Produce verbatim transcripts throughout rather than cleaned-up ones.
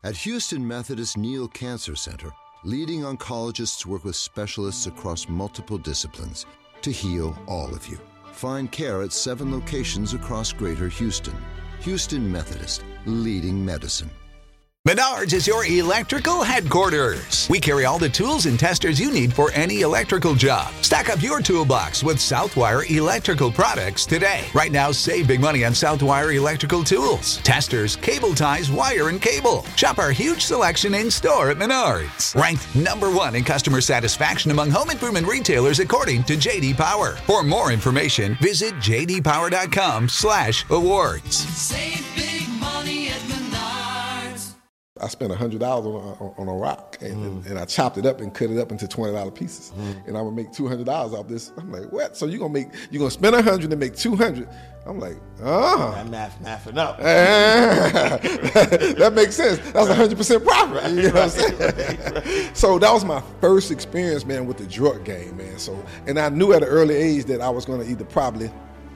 At Houston Methodist Neal Cancer Center, leading oncologists work with specialists across multiple disciplines to heal all of you. Find care at seven locations across Greater Houston. Houston Methodist, leading medicine. Menards is your electrical headquarters. We carry all the tools and testers you need for any electrical job. Stack up your toolbox with Southwire electrical products today. Right now, save big money on Southwire electrical tools, testers, cable ties, wire, and cable. Shop our huge selection in store at Menards. Ranked number one in customer satisfaction among home improvement retailers according to J D Power. For more information, visit j d power dot com slash awards. Save big money at Menards. I spent one hundred dollars on, on, on a rock, and, mm. and I chopped it up and cut it up into twenty dollar pieces. Mm. And I would make two hundred dollars off this. I'm like, what? So you're going to make, you're going to spend one hundred dollars and make two hundred dollars. I'm like, oh. That math, mathing up. That makes sense. That's one hundred percent profit. Right, you know right, what I'm saying? right, right. So that was my first experience, man, with the drug game, man. So, and I knew at an early age that I was going to either probably,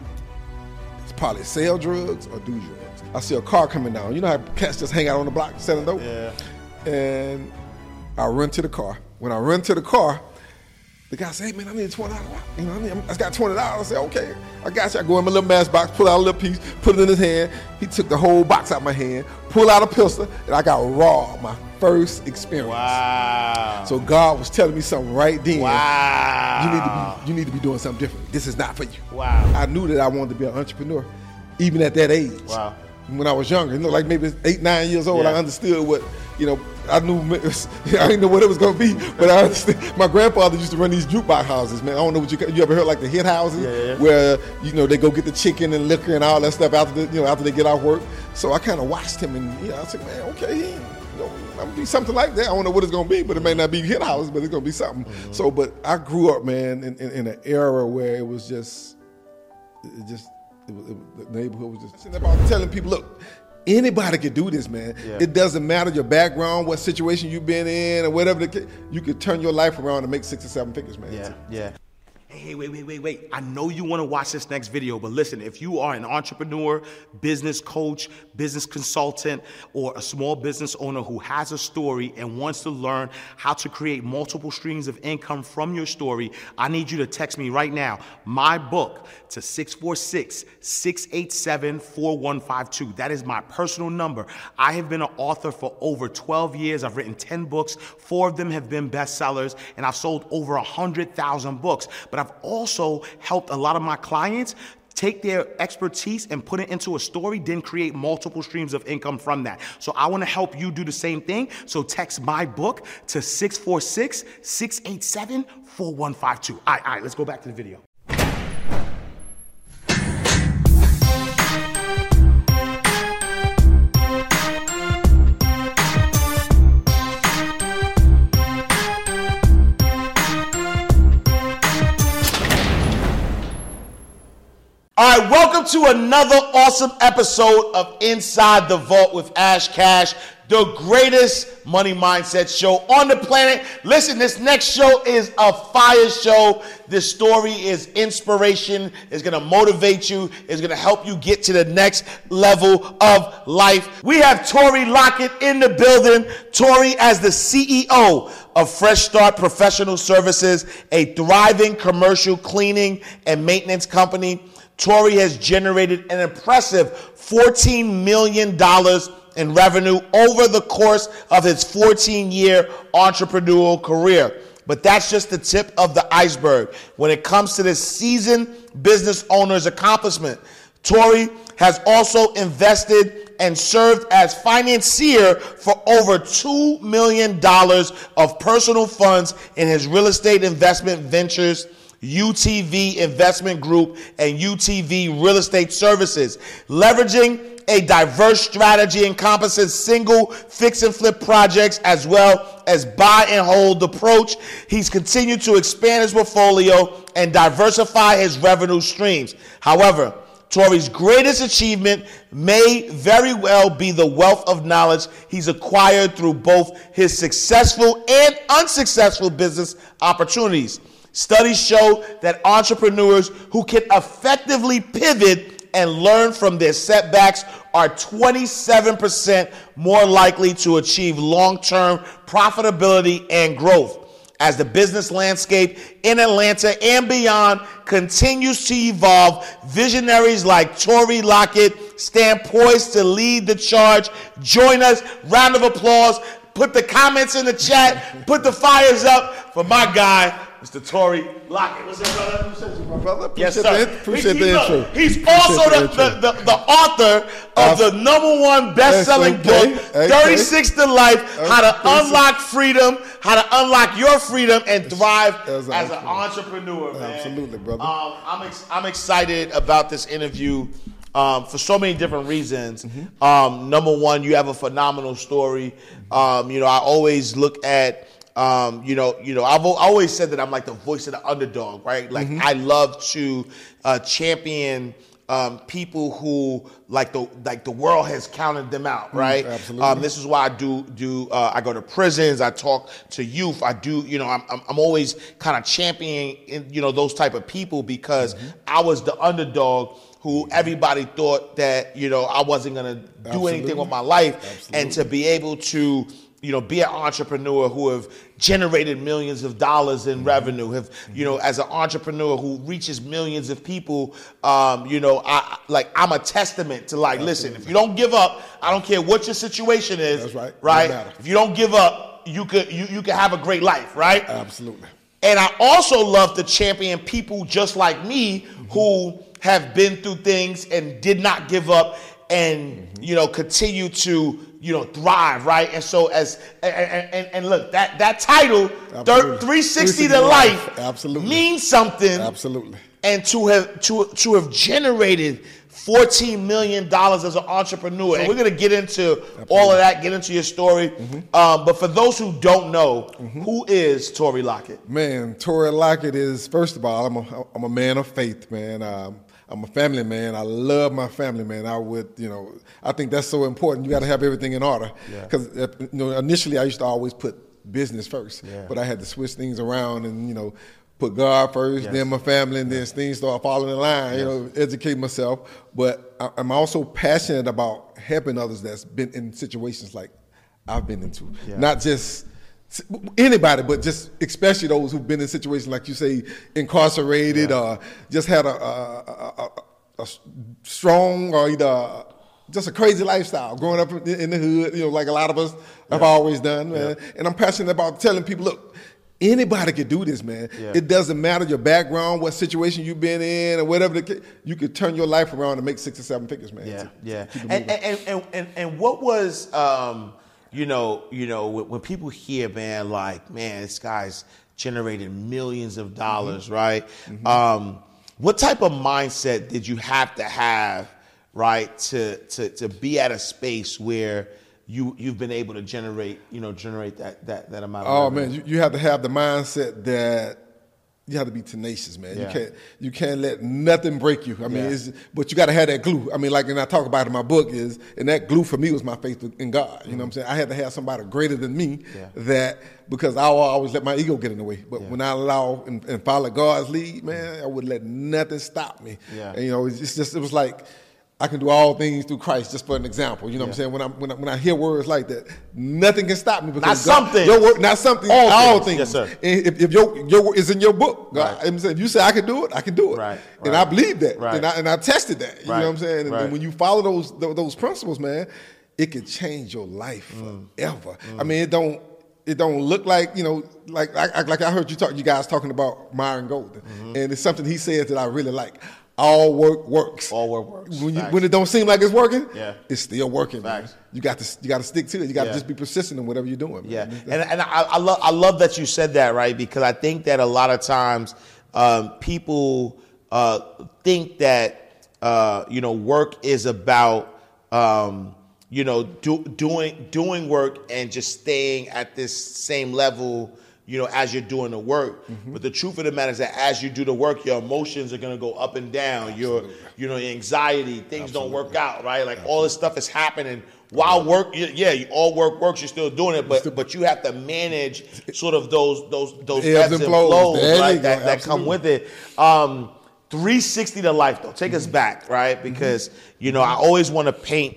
probably sell drugs or do drugs. I see a car coming down. You know how cats just hang out on the block selling dope? Yeah. And I run to the car. When I run to the car, the guy said, hey, man, I need twenty dollars. You know, I, need, I got twenty dollars. I said, okay, I got you. I go in my little mask box, pull out a little piece, put it in his hand. He took the whole box out of my hand, pull out a pistol, and I got robbed. My first experience. Wow. So God was telling me something right then. Wow. You need to be, you need to be doing something different. This is not for you. Wow. I knew that I wanted to be an entrepreneur, even at that age. Wow. When I was younger, you know, like maybe eight, nine years old, yeah. I understood what, you know, I knew, I didn't know what it was going to be, but I understood. My grandfather used to run these jukebox houses, man. I don't know what you, you ever heard like the hit houses, yeah, yeah. where, you know, they go get the chicken and liquor and all that stuff after, the, you know, after they get off work. So I kind of watched him and, you know, I said, man, okay, he, you know, I'm going to be something like that. I don't know what it's going to be, but it may not be hit houses, but it's going to be something. Mm-hmm. So, but I grew up, man, in, in, in an era where it was just, it just, it was, it, the neighborhood was just sitting about telling people, look, anybody can do this, man. Yeah. It doesn't matter your background, what situation you've been in, or whatever the case. You could turn your life around and make six or seven figures, man. Yeah, yeah. Hey, wait, wait, wait, wait. I know you want to watch this next video, but listen, if you are an entrepreneur, business coach, business consultant, or a small business owner who has a story and wants to learn how to create multiple streams of income from your story, I need you to text me right now, my book, to six four six, six eight seven, four one five two. That is my personal number. I have been an author for over twelve years. I've written ten books. Four of them have been bestsellers, and I've sold over one hundred thousand books. But I've also helped a lot of my clients take their expertise and put it into a story, then create multiple streams of income from that. So I want to help you do the same thing. So text my book to six four six, six eight seven, four one five two. All right, all right, let's go back to the video. All right, welcome to another awesome episode of Inside the Vault with Ash Cash, the greatest money mindset show on the planet. Listen, this next show is a fire show. This story is inspiration. It's going to motivate you. It's going to help you get to the next level of life. We have Tori Lockett in the building. Tori, as the C E O of Fresh Start Professional Services, a thriving commercial cleaning and maintenance company. Tori has generated an impressive fourteen million dollars in revenue over the course of his fourteen-year entrepreneurial career. But that's just the tip of the iceberg when it comes to this seasoned business owner's accomplishment. Tori has also invested and served as financier for over two million dollars of personal funds in his real estate investment ventures, U T V Investment Group, and U T V Real Estate Services. Leveraging a diverse strategy encompassing single, fix and flip projects as well as buy and hold approach, he's continued to expand his portfolio and diversify his revenue streams. However, Tori's greatest achievement may very well be the wealth of knowledge he's acquired through both his successful and unsuccessful business opportunities. Studies show that entrepreneurs who can effectively pivot and learn from their setbacks are twenty-seven percent more likely to achieve long-term profitability and growth. As the business landscape in Atlanta and beyond continues to evolve, visionaries like Tory Lockett stand poised to lead the charge. Join us. Round of applause. Put the comments in the chat. Put the fires up for my guy, Mister Tory Lockett. What's up, brother? Appreciate you, my brother. Appreciate Yes, sir. The, appreciate He- the he- intro. look, He's Appreciate also the, intro. the, the, the author of the number one best-selling Okay, book, okay. thirty-six to Life, How to thirty-six. Unlock Freedom, How to Unlock Your Freedom and Thrive As as, an an entrepreneur, man. Absolutely, brother. Um, I'm, ex- I'm excited about this interview um, for so many different reasons. Mm-hmm. Um, number one, you have a phenomenal story. Um, you know, I always look at Um, you know, you know, I've al- always said that I'm like the voice of the underdog, right? Like Mm-hmm. I love to uh, champion um, people who like the like the world has counted them out, right? absolutely. Um, this is why I do do. Uh, I go to prisons. I talk to youth. I do. You know, I'm I'm, I'm always kind of championing, you know, those type of people because I was the underdog who everybody thought that, you know, I wasn't gonna do Absolutely. anything with my life, Absolutely. and to be able to, you know, be an entrepreneur who have generated millions of dollars in revenue, have, you know, as an entrepreneur who reaches millions of people, um, you know, I like I'm a testament to like, listen, if you don't give up, I don't care what your situation is, That's right. right? Doesn't matter. If you don't give up, you could you you can have a great life, right? Absolutely. And I also love to champion people just like me who have been through things and did not give up and, you know, continue to, you know, thrive, right? And so as, and, and, and look, that, that title, Absolutely. three sixty three sixty to Life, Absolutely. means something. Absolutely. And to have, to, to have generated fourteen million dollars as an entrepreneur. And we're going to get into all of that, get into your story. Um, but for those who don't know, who is Tory Lockett? Man, Tory Lockett is, first of all, I'm a, I'm a man of faith, man. Um, I'm a family man. I love my family, man. I would, you know, I think that's so important. You got to have everything in order. Because, you know, initially I used to always put business first, Yeah. but I had to switch things around and, you know, put God first, Yes. then my family, and then things start falling in line, you know, educate myself. But I, I'm also passionate about helping others that's been in situations like I've been into. Not just anybody, but just especially those who've been in situations like you say, incarcerated, or just had a, a, a, a, a strong or either just a crazy lifestyle growing up in in the hood, you know, like a lot of us have always done, man. And I'm passionate about telling people, look, anybody can do this, man. Yeah. It doesn't matter your background, what situation you've been in, or whatever. The, ca- you could turn your life around and make six or seven figures, man. Yeah, To- yeah. to keep it And, moving. and, and, and, and what was, um, you know, you know, when, when people hear, man, like, man, this guy's generated millions of dollars, Mm-hmm. right? Um, what type of mindset did you have to have, right, to to to be at a space where you you've been able to generate, you know, generate that that that amount of Oh revenue? man, you, you have to have the mindset that you have to be tenacious, man. Yeah. You can't you can't let nothing break you. I mean, Yeah. it's, but you got to have that glue. I mean, like, and I talk about it in my book is, and that glue for me was my faith in God. You know what I'm saying? I had to have somebody greater than me Yeah. that, because I will always let my ego get in the way. But Yeah. when I allow and, and follow God's lead, man, I would let nothing stop me. Yeah. And you know, it's just it was like, I can do all things through Christ, just for an example. You know what I'm saying? When I when I, when I hear words like that, nothing can stop me. Because Not God- something. Your word, not something. All All, things. things. Yes, sir. And if, if your your word is in your book, God, Right. I'm saying, if you say I can do it, I can do it. Right, And right. I believe that. Right. And I and I tested that. You Right, know what I'm saying? And, right. and when you follow those those, those principles, man, it can change your life Mm. forever. I mean, it don't. It don't look like, you know, like like, like I heard you talk, you guys talking about Myron Golden, Mm-hmm. and it's something he says that I really like. All work works. All work works. When you, Facts. when it don't seem like it's working, Yeah. it's still working. Man. Facts. You got to you got to stick to it. You got to Yeah. just be persistent in whatever you're doing. Man. Yeah, and and I, I love I love that you said that, right? Because I think that a lot of times um, people uh, think that uh, you know work is about um, you know do, doing doing work and just staying at this same level, you know, as you're doing the work. But the truth of the matter is that as you do the work, your emotions are going to go up and down. Your, you know, your anxiety, things don't work out, right? Like all this stuff is happening while work. y- Yeah, you- all work works. You're still doing it, but but you have to manage sort of those those those Ebbs ebbs and and flows. flows, There you right? go. That that come Absolutely. with it. Um, three sixty to life, though. Take mm-hmm. us back, right? Because, mm-hmm. you know, I always want to paint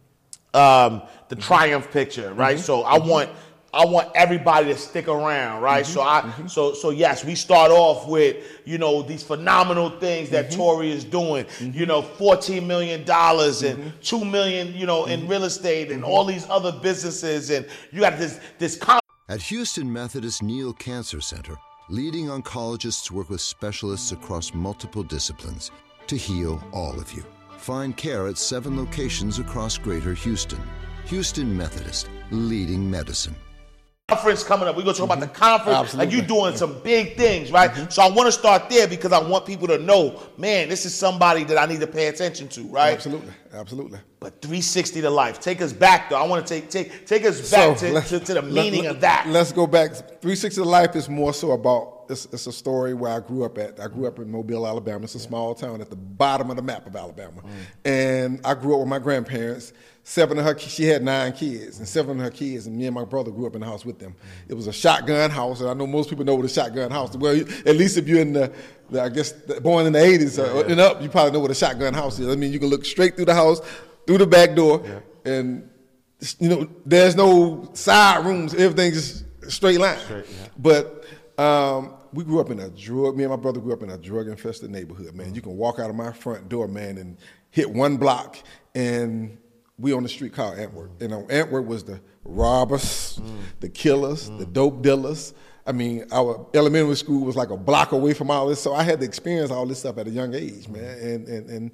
um, the mm-hmm. triumph picture, right? Mm-hmm. So I want I want everybody to stick around, right? Mm-hmm. So I mm-hmm. so so yes, we start off with, you know, these phenomenal things that mm-hmm. Tory is doing, mm-hmm. you know, fourteen million dollars and mm-hmm. two million, you know, in mm-hmm. real estate and mm-hmm. all these other businesses, and you got this this con- At Houston Methodist Neal Cancer Center, leading oncologists work with specialists across multiple disciplines to heal all of you. Find care at seven locations across Greater Houston. Houston Methodist, leading medicine. Conference coming up. We're going to talk mm-hmm. about the conference. Absolutely. Like, you're doing some big things, right? Mm-hmm. So I want to start there because I want people to know, man, this is somebody that I need to pay attention to, right? Absolutely. Absolutely. But three sixty to life. Take us back, though. I want to take take take us back so to, to, to the meaning let, of that. Let's go back. three sixty to life is more so about, it's, it's a story where I grew up at. I grew up in Mobile, Alabama. It's a small town at the bottom of the map of Alabama. Mm. And I grew up with my grandparents. Seven of her, she had nine kids, and seven of her kids, and me and my brother grew up in the house with them. It was a shotgun house, and I know most people know what a shotgun house is. Well, at least if you're in the, the I guess, the, born in the eighties or, and up, you probably know what a shotgun house is. I mean, you can look straight through the house, through the back door, yeah. and, you know, there's no side rooms. Everything's just straight line. Straight, yeah. But um, we grew up in a drug, me and my brother grew up in a drug-infested neighborhood, man. Mm-hmm. You can walk out of my front door, man, and hit one block, and we on the street called Antwerp. Mm. And uh, Antwerp was the robbers, mm. the killers, mm. the dope dealers. I mean, our elementary school was like a block away from all this, so I had to experience all this stuff at a young age, man. And and, and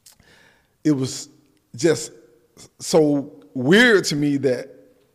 it was just so weird to me that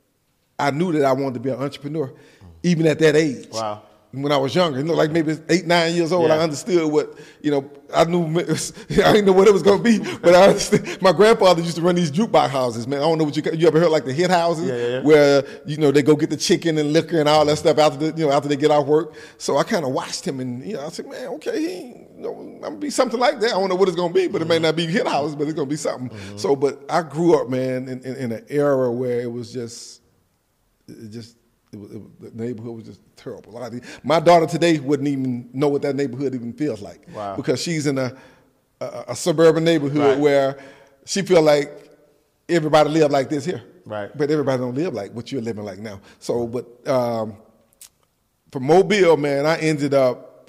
I knew that I wanted to be an entrepreneur, mm. even at that age. Wow. When I was younger, you know, like maybe eight, nine years old, yeah. I understood what, you know, I knew, I didn't know what it was going to be, but I understood. My grandfather used to run these jukebox houses, man. I don't know what you, you ever heard like the hit houses, yeah, yeah, yeah. where, you know, they go get the chicken and liquor and all that stuff after the, you know, after they get off work. So I kind of watched him and, you know, I said, man, okay, he, you know, I'm going to be something like that. I don't know what it's going to be, but mm-hmm. it may not be hit houses, but it's going to be something. Mm-hmm. So, but I grew up, man, in, in, in an era where it was just, it just, It was, it was, the neighborhood was just terrible. My daughter today wouldn't even know what that neighborhood even feels like. Wow. Because she's in a, a, a suburban neighborhood right. where she feel like everybody live like this here. Right. But everybody don't live like what you're living like now. So, but um, for Mobile, man, I ended up,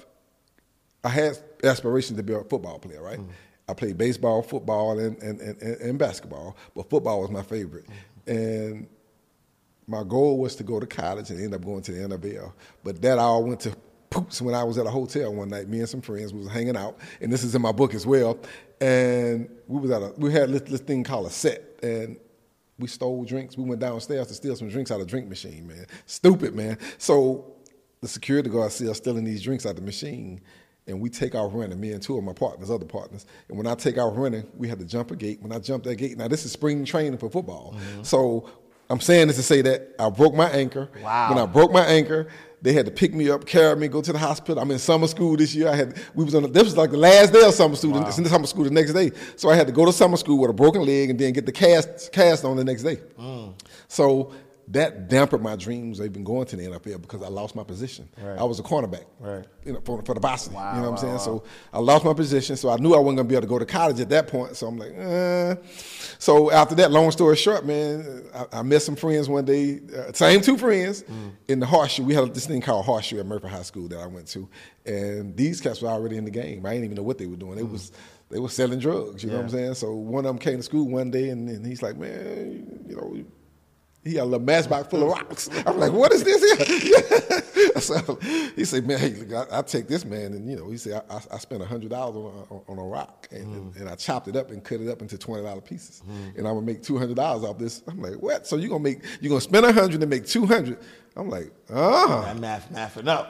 I had aspirations to be a football player, right? Mm. I played baseball, football, and, and, and, and basketball, but football was my favorite. Mm. And my goal was to go to college and end up going to the N F L. But that all went to poops when I was at a hotel one night. Me and some friends was hanging out, and this is in my book as well. And we was at a, we had this, this thing called a set, and we stole drinks. We went downstairs to steal some drinks out of the drink machine, man. Stupid, man. So the security guard see us stealing these drinks out of the machine, and we take off running, me and two of my partners, other partners. And when I take off running, we had to jump a gate. When I jumped that gate, now this is spring training for football. Mm-hmm. So I'm saying this to say that I broke my anchor. Wow. When I broke my anchor, they had to pick me up, carry me, go to the hospital. I'm in summer school this year. I had we was on a, this was like the last day of summer school. Wow. In the summer school the next day. So I had to go to summer school with a broken leg and then get the cast cast on the next day. Mm. So that dampened my dreams of even going to the N F L because I lost my position. Right. I was a cornerback, right. you know, for, for the Boston. Wow, you know what I'm wow, saying? wow. So I lost my position, so I knew I wasn't going to be able to go to college at that point. So I'm like, eh. So after that, long story short, man, I, I met some friends one day, uh, same two friends, mm. in the Horseshoe. We had this thing called Horseshoe at Murphy High School that I went to, and these cats were already in the game. I didn't even know what they were doing. They mm. was they were selling drugs. You yeah. know what I'm saying? So one of them came to school one day, and, and he's like, man, you know. He had a little matchbox full of rocks. I'm like, what is this here? So he said, man, hey, I, I take this, man. And, you know, he said, I, I spent one hundred dollars on, on, on a rock. And, mm. and, and I chopped it up and cut it up into twenty dollar pieces. Mm. And I'm going to make two hundred dollars off this. I'm like, what? So you're going to make, you're going to spend one hundred dollars and make two hundred dollars. I'm like, oh. That math, mathing up.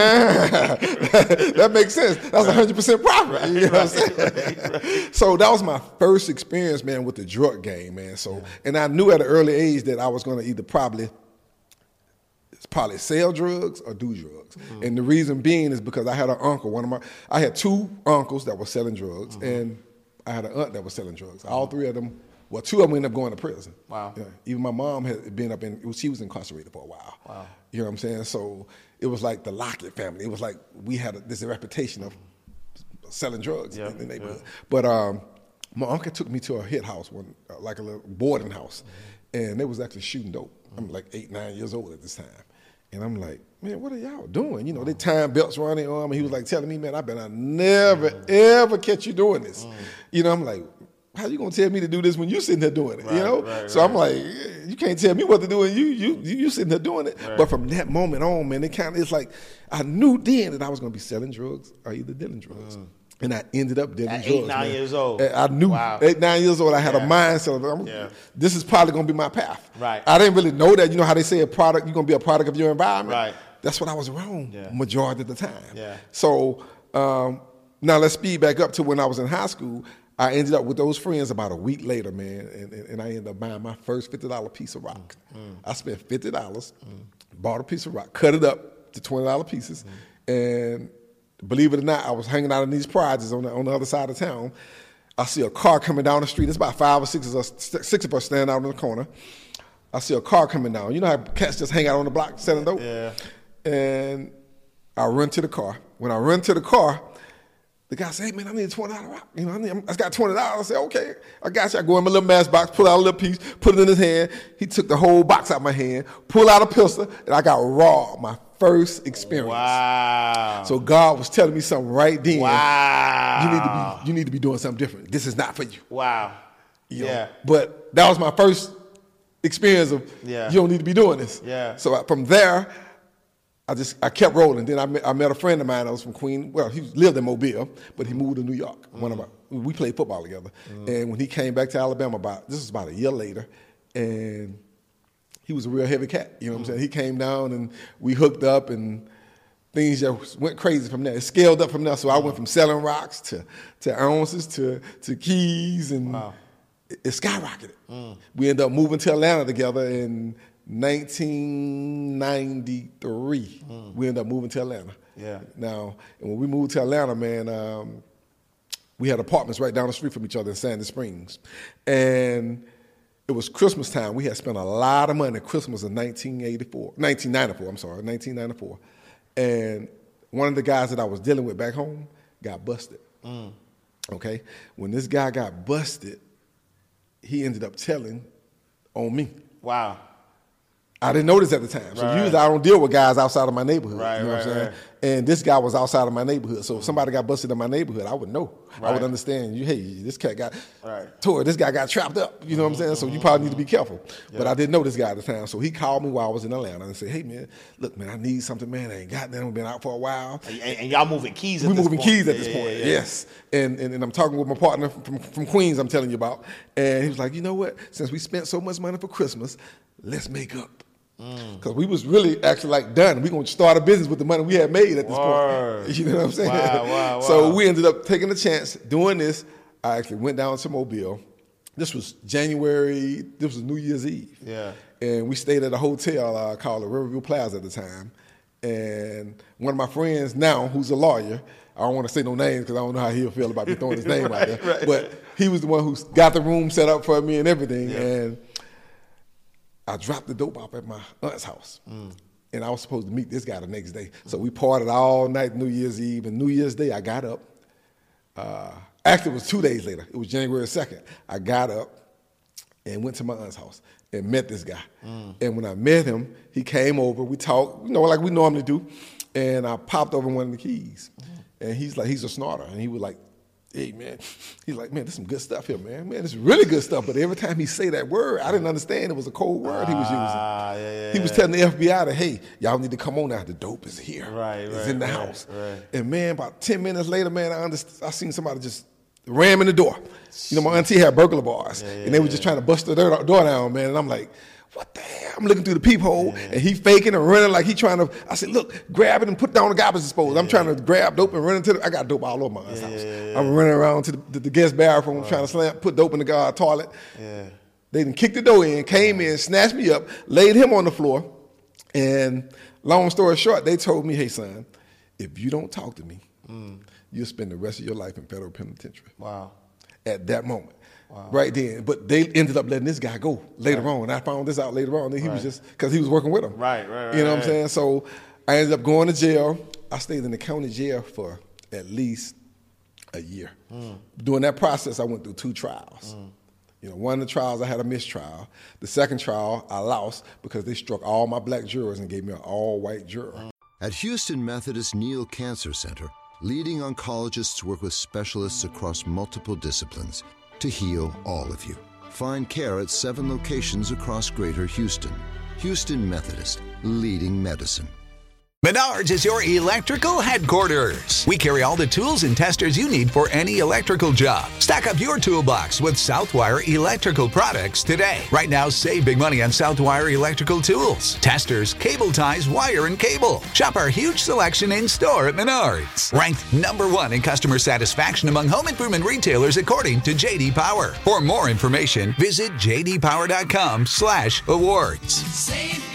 That makes sense. That's one hundred percent profit. Right, you know what I'm saying? Right, right. So that was my first experience, man, with the drug game, man. So, yeah. And I knew at an early age that I was going to either probably, probably sell drugs or do drugs. Mm-hmm. And the reason being is because I had an uncle, one of my, I had two uncles that were selling drugs, mm-hmm. and I had an aunt that was selling drugs. All three of them. Well, two of them ended up going to prison. Wow. Yeah. Even my mom had been up in, she was incarcerated for a while. Wow. You know what I'm saying? So it was like the Lockett family. It was like we had a, this reputation of selling drugs Yeah, in the neighborhood. yeah. But um, my uncle took me to a hit house, one uh, like a little boarding house, Mm-hmm. and they was actually shooting dope. I'm like eight, nine years old at this time. And I'm like, man, what are y'all doing? You know, they tying belts around their arm, and he was like telling me, man, I better never, Mm. ever catch you doing this. You know, I'm like, how you gonna tell me to do this when you sitting there doing it? Right, you know? right, so right. I'm like, you can't tell me what to do, and you you you, you sitting there doing it. Right. But from that moment on, man, it kind of it's like I knew then that I was gonna be selling drugs or either dealing drugs. And I ended up dealing At drugs. eight, nine man. years old. I knew Wow. eight, nine years old. I had Yeah. a mindset of I'm, Yeah. this is probably gonna be my path. Right. I didn't really know that. You know how they say a product, you're gonna be a product of your environment. Right. That's what I was around Yeah. majority of the time. Yeah. So um, now let's speed back up to when I was in high school. I ended up with those friends about a week later, man, and, and, and I ended up buying my first fifty dollar piece of rock. Mm. I spent fifty dollars, bought a piece of rock, cut it up to twenty dollar pieces, and believe it or not, I was hanging out in these projects on the, on the other side of town. I see a car coming down the street. It's about five or six of us, six of us standing out in the corner. I see a car coming down. You know how cats just hang out on the block selling dope? Yeah. And I run to the car. When I run to the car, the guy said, hey, man, I need a twenty dollar rock. You know, I, need, I got twenty dollars. I said, okay, I got you. I go in my little mask box, pull out a little piece, put it in his hand. He took the whole box out of my hand, pull out a pistol, and I got raw, my first experience. Wow. So God was telling me something right then. Wow. You need to be you need to be doing something different. This is not for you. Wow. You know? Yeah. But that was my first experience of Yeah. you don't need to be doing this. Yeah. So I, from there, I just I kept rolling. Then I met, I met a friend of mine that was from Queen. Well, he lived in Mobile, but he moved to New York. One of our, we played football together. And when he came back to Alabama, about this was about a year later, and he was a real heavy cat. You know what I'm saying? He came down and we hooked up, and things just went crazy from there. It scaled up from there. So I went from selling rocks to to ounces to to keys, and Wow. it, it skyrocketed. We ended up moving to Atlanta together in nineteen ninety-three. We ended up moving to Atlanta. Yeah. Now, and when we moved to Atlanta, man, um, we had apartments right down the street from each other in Sandy Springs, and it was Christmas time. We had spent a lot of money. Christmas of nineteen eighty-four, nineteen ninety-four. I'm sorry, nineteen ninety-four. And one of the guys that I was dealing with back home got busted. Okay, when this guy got busted, he ended up telling on me. Wow. I didn't know this at the time. So Right. usually I don't deal with guys outside of my neighborhood. Right, you know right, what I'm saying? right. And this guy was outside of my neighborhood. So if somebody got busted in my neighborhood, I would know. I Right. would understand, you. Hey, this cat got Right. tore, this guy got trapped up. You know what I'm saying? So you probably need to be careful. But I didn't know this guy at the time. So he called me while I was in Atlanta and said, hey, man, look, man, I need something, man. I ain't got nothing. I've been out for a while. And, and y'all moving keys at We're this moving point. keys at Yeah, this yeah, point, yeah. yes. And, and and I'm talking with my partner from, from Queens I'm telling you about. And he was like, you know what? Since we spent so much money for Christmas, let's make up. Because we was really actually like done. We going to start a business with the money we had made at this Word. point. You know what I'm saying? Wow, wow, So wow. we ended up taking a chance doing this. I actually went down to Mobile. This was January, this was New Year's Eve. Yeah. And we stayed at a hotel uh, called the Riverview Plaza at the time. And one of my friends now, who's a lawyer, I don't want to say no names because I don't know how he'll feel about me throwing his name out there. right. But he was the one who got the room set up for me and everything. Yeah. And I dropped the dope off at my aunt's house. And I was supposed to meet this guy the next day. So we partied all night New Year's Eve. And New Year's Day, I got up. Uh, actually, it was two days later. It was January second. I got up and went to my aunt's house and met this guy. And when I met him, he came over. We talked, you know, like we normally do. And I popped over one of the keys. And he's like, he's a snorter. And he was like, hey, man. He's like, man, this is some good stuff here, man. Man, this is really good stuff. But every time he say that word, I didn't understand it was a cold word he was using. Ah, yeah, yeah, He was yeah. telling the F B I that, hey, y'all need to come on now. The dope is here. Right, It's right, in the right, house. right. And, man, about ten minutes later, man, I underst- I seen somebody just ram in the door. You know, my auntie had burglar bars. and they were just trying to bust the door door down, man. And I'm like, what the hell? I'm looking through the peephole, and he faking and running like he trying to. I said, look, grab it and put it down the garbage disposal. I'm trying to grab dope and run into the. I got dope all over my aunt's house. I'm running around to the, the, the guest bathroom trying to slam, put dope in the guard toilet. Yeah. They didn't kick the door in, came in, snatched me up, laid him on the floor, and long story short, they told me, hey, son, if you don't talk to me, you'll spend the rest of your life in federal penitentiary. Wow. At that moment. Right then. But they ended up letting this guy go later on. I found this out later on. Then he was Right. just, because he was working with him. Right, right, right, You know what I'm right. saying? So I ended up going to jail. I stayed in the county jail for at least a year. Mm. During that process, I went through two trials. Mm. You know, one of the trials I had a mistrial. The second trial I lost because they struck all my black jurors and gave me an all-white juror. Mm. At Houston Methodist Neal Cancer Center, leading oncologists work with specialists across multiple disciplines to heal all of you. Find care at seven locations across Greater Houston. Houston Methodist, leading medicine. Menards is your electrical headquarters. We carry all the tools and testers you need for any electrical job. Stack up your toolbox with Southwire electrical products today. Right now, save big money on Southwire electrical tools, testers, cable ties, wire, and cable. Shop our huge selection in store at Menards. Ranked number one in customer satisfaction among home improvement retailers according to J D Power. For more information, visit j d power dot com slash awards. Save